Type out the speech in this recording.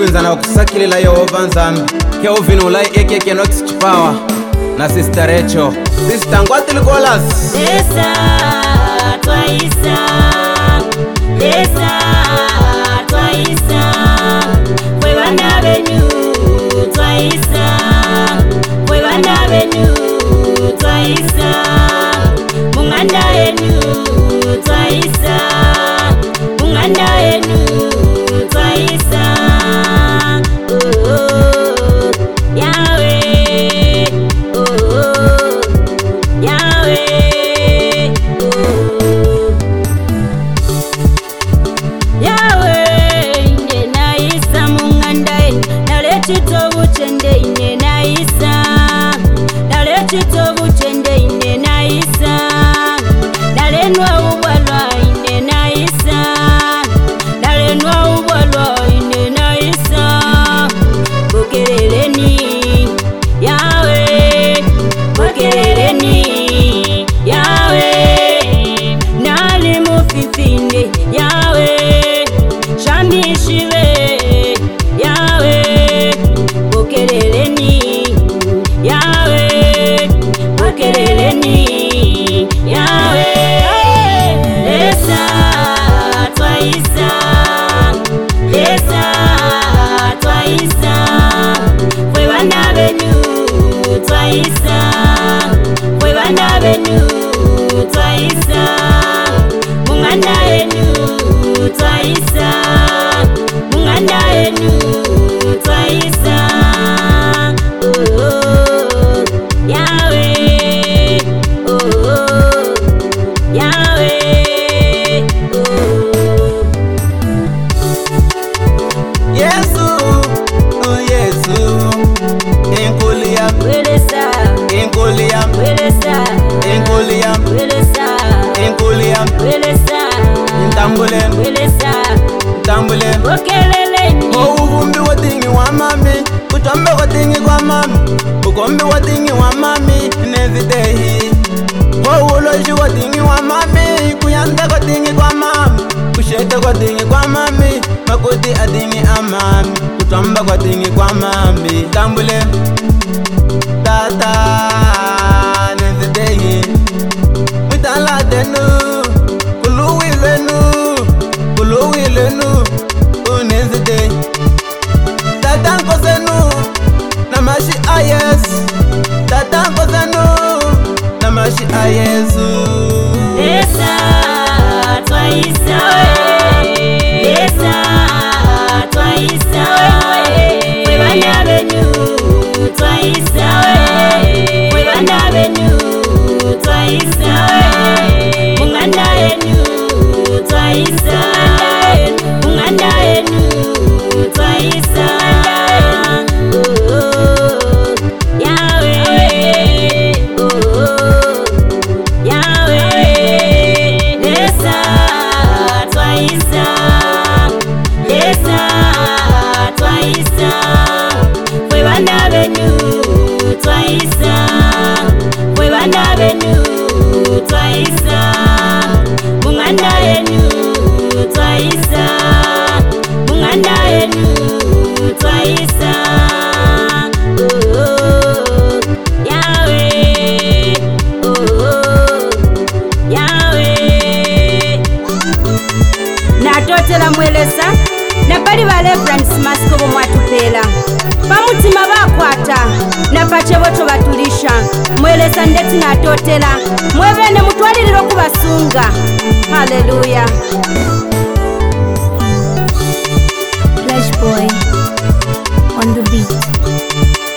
kusenza na kusakilila Yehova nzambi Kelvin ulai eke Nox Chipawa na Sister Rachel Sister Ngwati Likolas Lesa twaisa Kwe bana benyu twaisa Kwe bana benyu twaisa Munganda yenu twaisa Munganda yenu twaisa Yahweh Yahweh Yahweh ine naisa munganda yenu Nale chitobu chende ine naisa Nale chitobu chende ine naisa Nale nwa ubalwa ine naisa Nale nwa ubalwa ine naisa Bokereleni Yahweh Bokereleni Yahweh Nali mufifinde Yahweh Shambishiwe Yahweh Bokereleni Yahweh Bokereleni Yahweh Lesa twaisa Kwe bana benyu twaisa Kwe bana benyu twaisa Munganda yenu twaisa Munganda yenu twaisa Yahweh Yahweh Yesu Yesu Enkuliam Welesa Enkuliam Welesa Enkuliam Welesa Enkuliam Welesa Ntambulem Welesa Ntambulem Bokeleleni Uvumbi watingi wa mami Kutombe watingi kwa mami Ukombi watingi wa mami Nezidehi Uloji watingi wa mami Kuyanda watingi kwa mami Kushete watingi kwa mami Makuti atingi amami Kutombe watingi kwa mami Ntambulem Tata Nezidehi Mitala denu Kuluwilenu Unezide Tatanko zenu Namashi ayes Tatanko zenu Namashi ayesu Lesa twaisa Lesa twaisa Kwe bana benyu twaisa Kwe bana benyu twaisa Munganda yenu twaisa Munganda yenu twaisa Yahweh Yahweh Lesa twaisa Kwe bana benyu twaisa Kwe bana benyu twaisa Munganda yenu twaisa Munganda yenu twaisa Yahweh Yahweh Natotela mwelesa na bali ba Reverend Masikobo mwatupela Pamutima bakwata na pache boto batulisha mwelesa ndeti natotela mwebene mutwaliliro kubasunga Hallelujah Flash Boy on the beat.